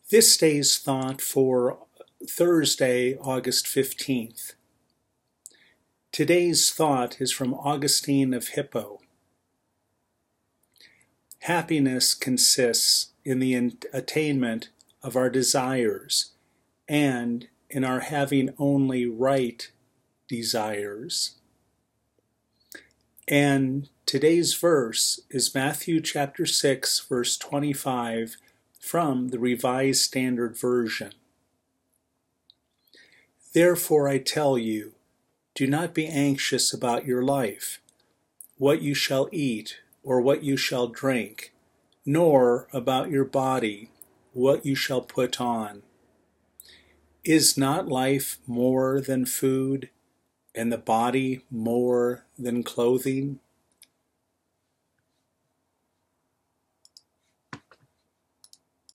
This day's thought for Thursday, August 15th. Today's thought is from Augustine of Hippo. Happiness consists in the attainment of our desires and in our having only right desires. And today's verse is Matthew chapter 6, verse 25, from the Revised Standard Version. Therefore I tell you, do not be anxious about your life, what you shall eat or what you shall drink, nor about your body, what you shall put on. Is not life more than food, and the body more than clothing?